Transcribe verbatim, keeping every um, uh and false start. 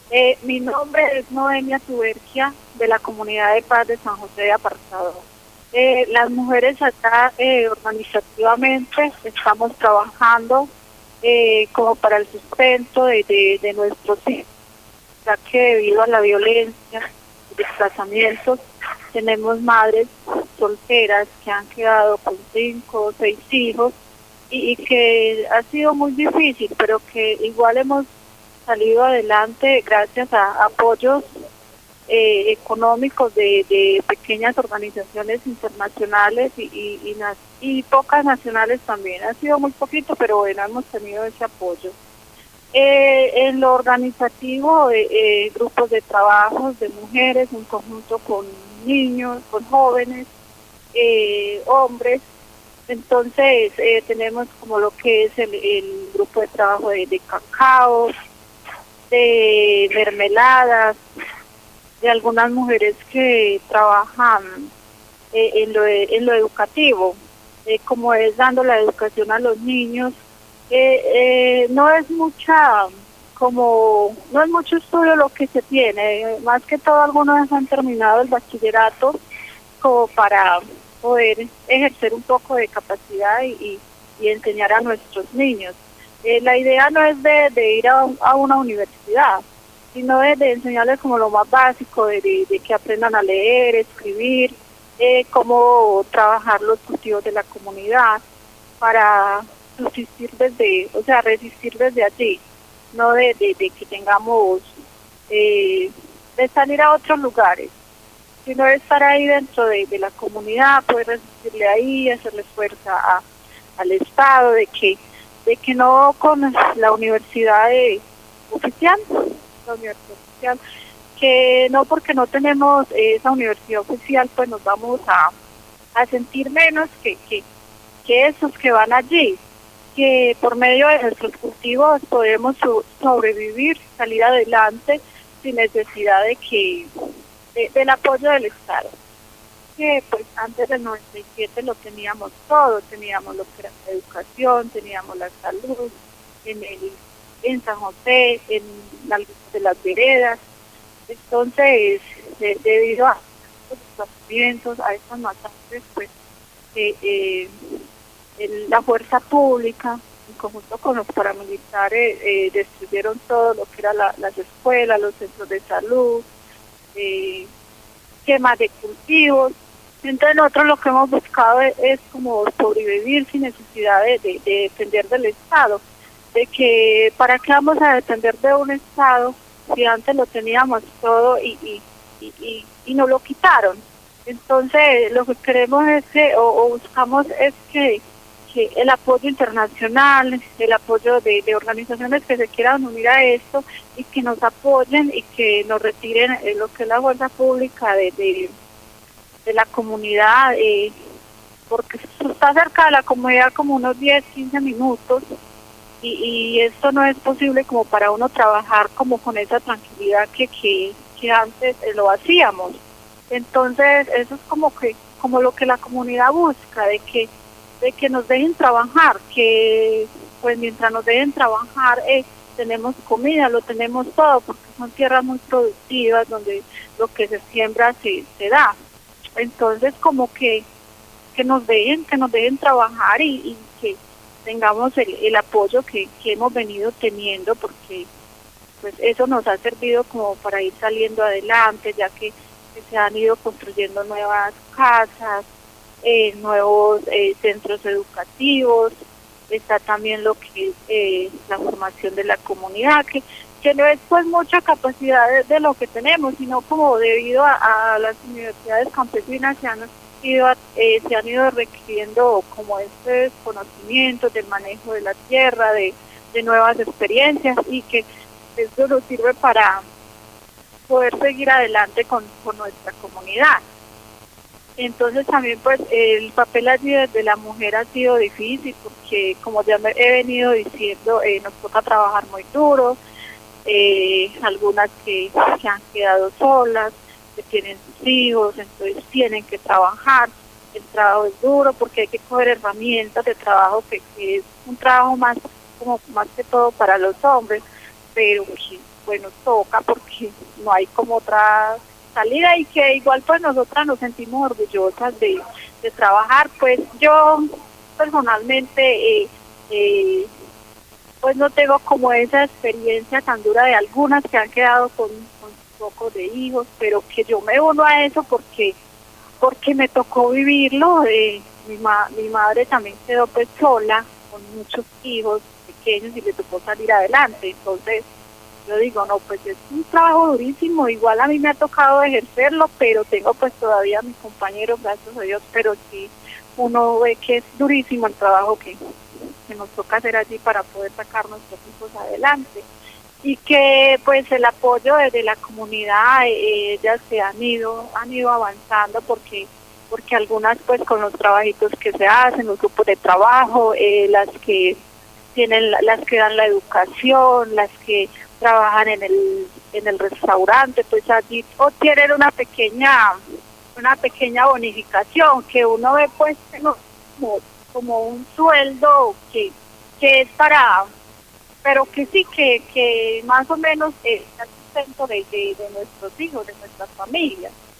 Eh, mi nombre es Noemia Tuberquia, de la Comunidad de Paz de San José de Apartadó. Eh, las mujeres acá eh, organizativamente estamos trabajando eh, como para el sustento de, de, de nuestros hijos, ya que debido a la violencia, desplazamientos, tenemos madres solteras que han quedado con cinco o seis hijos y, y que ha sido muy difícil, pero que igual hemos salido adelante gracias a apoyos eh, económicos de, de pequeñas organizaciones internacionales y, y, y, y pocas nacionales también. Ha sido muy poquito, pero bueno, hemos tenido ese apoyo. Eh, en lo organizativo, eh, eh, grupos de trabajos de mujeres en conjunto con niños, con jóvenes, eh, hombres. Entonces eh, tenemos como lo que es el, el grupo de trabajo de, de cacao, de mermeladas, de algunas mujeres que trabajan eh, en, lo, en lo educativo, eh, como es dando la educación a los niños. Eh, eh, no es mucha, como, no es mucho estudio lo que se tiene, más que todo algunos han terminado el bachillerato como para poder ejercer un poco de capacidad y, y, y enseñar a nuestros niños. Eh, la idea no es de, de ir a, a una universidad, sino de, de enseñarles como lo más básico, de, de, de que aprendan a leer, escribir, eh, cómo trabajar los cultivos de la comunidad para subsistir desde, o sea, resistir desde allí, no de, de, de que tengamos, eh, de salir a otros lugares, sino de estar ahí dentro de, de la comunidad, poder resistirle ahí, hacerle fuerza a, al Estado, de que de que no con la universidad de, oficial, la universidad oficial, que no porque no tenemos esa universidad oficial, pues nos vamos a, a sentir menos que, que, que esos que van allí, que por medio de nuestros cultivos podemos so, sobrevivir, salir adelante sin necesidad de que de, del apoyo del Estado. Que pues antes del noventa y siete lo teníamos todo, teníamos lo que era la educación, teníamos la salud, en el en San José, en algunas de las veredas. Entonces, de, debido a estos desplazamientos, a estas masacres, pues eh, eh, el, la fuerza pública, en conjunto con los paramilitares, eh, destruyeron todo lo que eran la, las escuelas, los centros de salud, eh, quemas de cultivos. Entonces nosotros lo que hemos buscado es, es como sobrevivir sin necesidad de, de, de depender del Estado, de que para qué vamos a depender de un Estado si antes lo teníamos todo y, y, y, y, y nos lo quitaron. Entonces lo que queremos es que, o, o buscamos es que, que el apoyo internacional, el apoyo de, de organizaciones que se quieran unir a esto y que nos apoyen y que nos retiren lo que es la fuerza pública de, de de la comunidad, eh, porque está cerca de la comunidad como unos diez, quince minutos y, y esto no es posible como para uno trabajar como con esa tranquilidad que, que, que antes eh, lo hacíamos. Entonces eso es como que como lo que la comunidad busca, de que de que nos dejen trabajar, que pues mientras nos dejen trabajar eh, tenemos comida, lo tenemos todo, porque son tierras muy productivas donde lo que se siembra se, se da. Entonces como que, que nos dejen, que nos dejen trabajar y, y que tengamos el, el apoyo que, que hemos venido teniendo, porque pues eso nos ha servido como para ir saliendo adelante, ya que, que se han ido construyendo nuevas casas, eh, nuevos eh, centros educativos, está también lo que es eh, la formación de la comunidad, que que no es pues mucha capacidad de, de lo que tenemos, sino como debido a, a las universidades campesinas se han ido eh, se han ido requiriendo como estos conocimientos del manejo de la tierra, de, de nuevas experiencias, y que esto nos sirve para poder seguir adelante con, con nuestra comunidad. Entonces también pues el papel allí desde la mujer ha sido difícil, porque como ya me he venido diciendo, eh, nos toca trabajar muy duro. Eh, algunas que se han quedado solas, que tienen sus hijos, entonces tienen que trabajar. El trabajo es duro porque hay que coger herramientas de trabajo que, que es un trabajo más como más que todo para los hombres, pero que, bueno, toca porque no hay como otra salida y que igual pues nosotras nos sentimos orgullosas de, de trabajar. Pues yo personalmente eh, eh, pues no tengo como esa experiencia tan dura de algunas que han quedado con, con pocos de hijos, pero que yo me uno a eso porque porque me tocó vivirlo. Eh, mi, ma mi madre también quedó pues sola con muchos hijos pequeños y le tocó salir adelante. Entonces yo digo, no, pues es un trabajo durísimo, igual a mí me ha tocado ejercerlo, pero tengo pues todavía a mis compañeros, gracias a Dios, pero sí uno ve que es durísimo el trabajo que, que nos toca hacer allí para poder sacar nuestros hijos adelante. Y que pues el apoyo desde la comunidad, eh, ellas se han ido, han ido avanzando porque porque algunas pues con los trabajitos que se hacen, los grupos de trabajo, eh, las que tienen, las que dan la educación, las que trabajan en el en el restaurante, pues allí obtienen una pequeña una pequeña bonificación que uno ve pues como, como un sueldo que que es para, pero que sí que que más o menos es el sustento de, de, de nuestros hijos, de nuestras familias.